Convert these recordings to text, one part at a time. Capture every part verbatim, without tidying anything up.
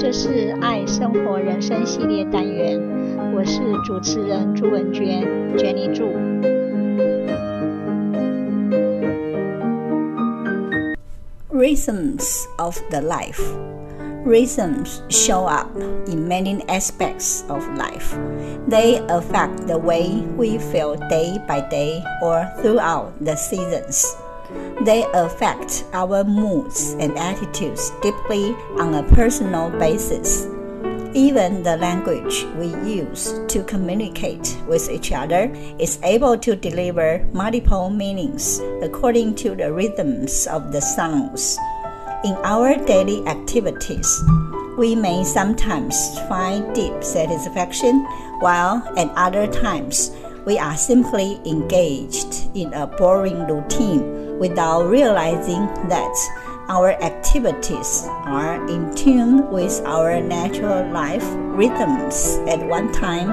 这是爱生活人生系列单元，我是主持人朱文娟 Jenny 朱。 Rhythms of the life. Rhythms show up in many aspects of life. They affect the way we feel day by day or throughout the seasons. They affect our moods and attitudes deeply on a personal basis. Even the language we use to communicate with each other is able to deliver multiple meanings according to the rhythms of the sounds. In our daily activities, we may sometimes find deep satisfaction, while at other times we are simply engaged in a boring routine without realizing that our activities are in tune with our natural life rhythms at one time,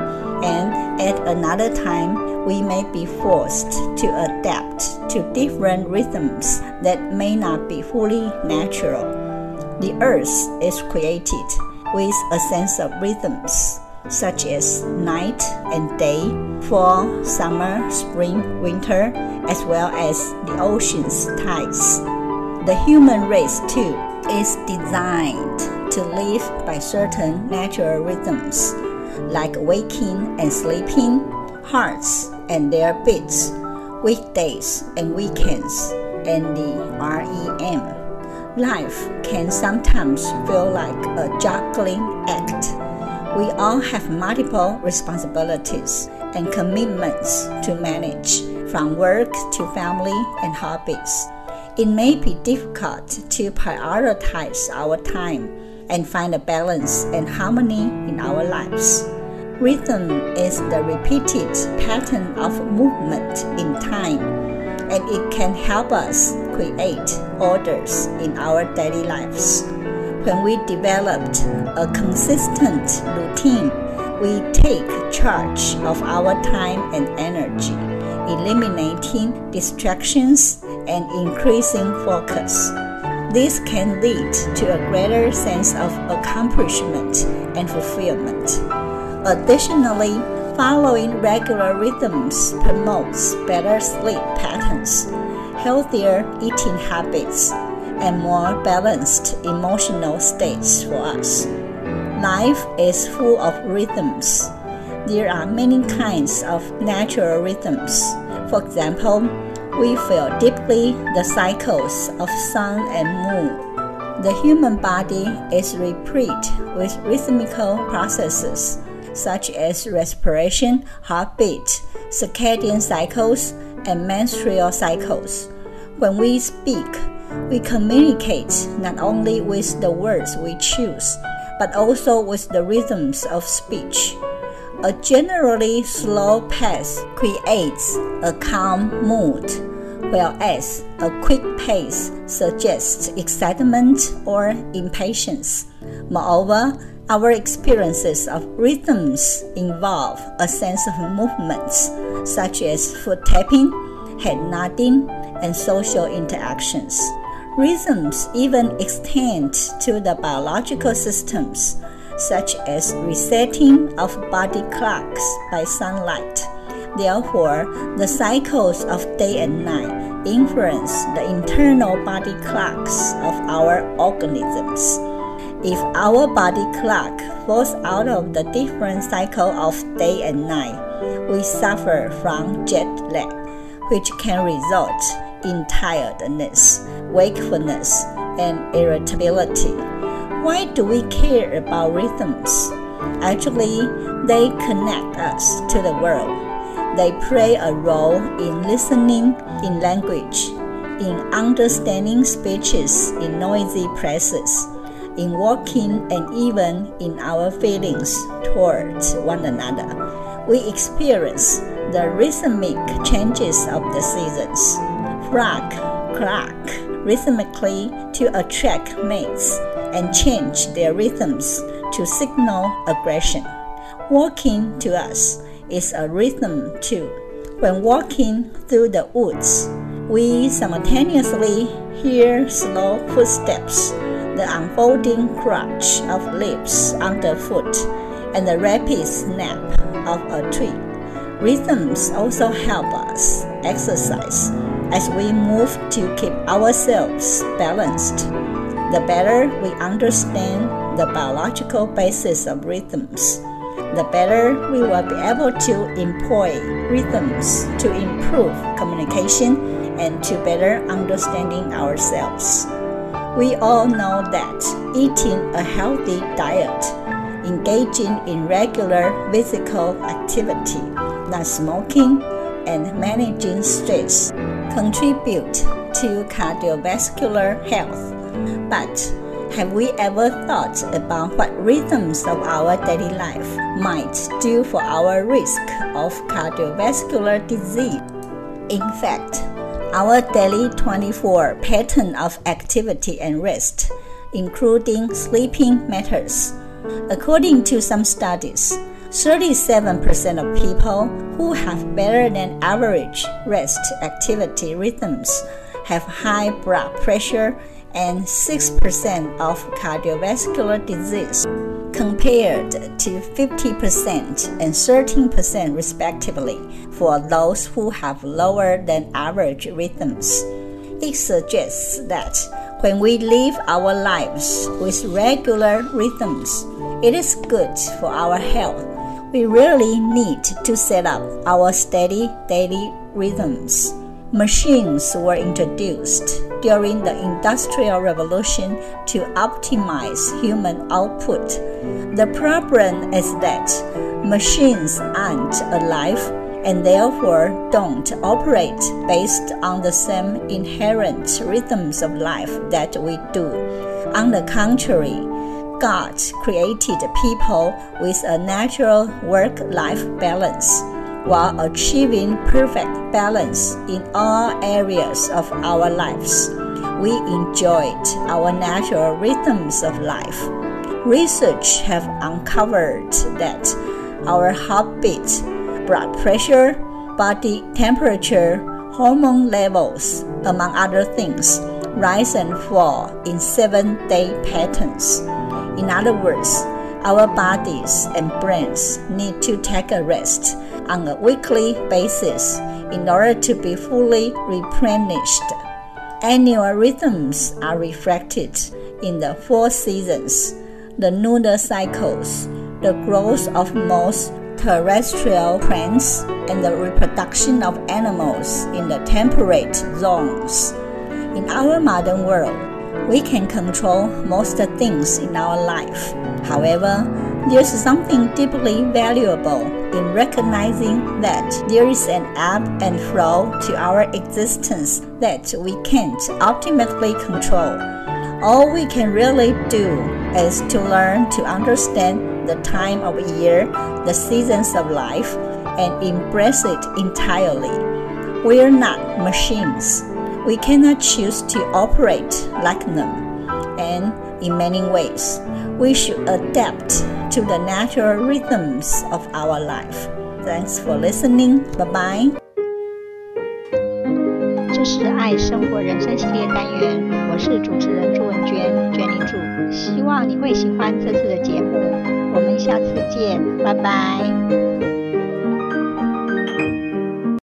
and at another time we may be forced to adapt to different rhythms that may not be fully natural. The earth is created with a sense of rhythms, such as night and day, fall, summer, spring, winter, as well as the ocean's tides. The human race, too, is designed to live by certain natural rhythms, like waking and sleeping, hearts and their beats, weekdays and weekends, and the R E M. Life can sometimes feel like a juggling act. We all have multiple responsibilities and commitments to manage, from work to family and hobbies. It may be difficult to prioritize our time and find a balance and harmony in our lives. Rhythm is the repeated pattern of movement in time, and it can help us create orders in our daily lives. When we developed a consistent routine, we take charge of our time and energy, eliminating distractions and increasing focus. This can lead to a greater sense of accomplishment and fulfillment. Additionally, following regular rhythms promotes better sleep patterns, healthier eating habits, and more balanced emotional states for us. Life is full of rhythms. There are many kinds of natural rhythms. For example, we feel deeply the cycles of sun and moon. The human body is replete with rhythmical processes such as respiration, heartbeat, circadian cycles, and menstrual cycles. When we speak, we communicate not only with the words we choose, but also with the rhythms of speech. A generally slow pace creates a calm mood, whereas a quick pace suggests excitement or impatience. Moreover, our experiences of rhythms involve a sense of movements, such as foot tapping, head nodding, and social interactions. Rhythms even extend to the biological systems, such as resetting of body clocks by sunlight. Therefore, the cycles of day and night influence the internal body clocks of our organisms. If our body clock falls out of the different cycle of day and night, we suffer from jet lag, which can result in tiredness, wakefulness, and irritability. Why do we care about rhythms? Actually, they connect us to the world. They play a role in listening in language, in understanding speeches in noisy places, in walking, and even in our feelings towards one another. We experience the rhythmic changes of the seasons. Frogs cluck rhythmically to attract mates and change their rhythms to signal aggression. Walking to us is a rhythm too. When walking through the woods, we simultaneously hear slow footsteps the unfolding crunch of leaves underfoot, and the rapid snap of a twig. Rhythms also help us exercise as we move to keep ourselves balanced. The better we understand the biological basis of rhythms, the better we will be able to employ rhythms to improve communication and to better understanding ourselves. We all know that eating a healthy diet, engaging in regular physical activity, not smoking, and managing stress contribute to cardiovascular health. But have we ever thought about what rhythms of our daily life might do for our risk of cardiovascular disease? In fact, our daily twenty-four pattern of activity and rest, including sleeping matters. According to some studies, thirty-seven percent of people who have better than average rest activity rhythms have high blood pressure and six percent of cardiovascular disease, compared to fifty percent and thirteen percent respectively for those who have lower than average rhythms. It suggests that when we live our lives with regular rhythms, it is good for our health. We really need to set up our steady daily rhythms. Machines were introduced during the Industrial Revolution to optimize human output. The problem is that machines aren't alive and therefore don't operate based on the same inherent rhythms of life that we do. On the contrary, God created people with a natural work-life balance, while achieving perfect balance in all areas of our lives. We enjoyed our natural rhythms of life. Research have uncovered that our heartbeat, blood pressure, body temperature, hormone levels, among other things, rise and fall in seven-day patterns. In other words, our bodies and brains need to take a rest on a weekly basis in order to be fully replenished. Annual rhythms are reflected in the four seasons, the lunar cycles, the growth of most terrestrial plants, and the reproduction of animals in the temperate zones. In our modern world, we can control most things in our life. However, there's something deeply valuable in recognizing that there is an ebb and flow to our existence that we can't ultimately control. All we can really do is to learn to understand the time of year, the seasons of life, and embrace it entirely. We are not machines. We cannot choose to operate like them, and in many ways, we should adapt to the natural rhythms of our life. Thanks for listening. Bye-bye. 这是爱生活人生系列单元，我是主持人朱文娟，Jenny朱，希望你会喜欢这次的节目，我们下次见，拜拜。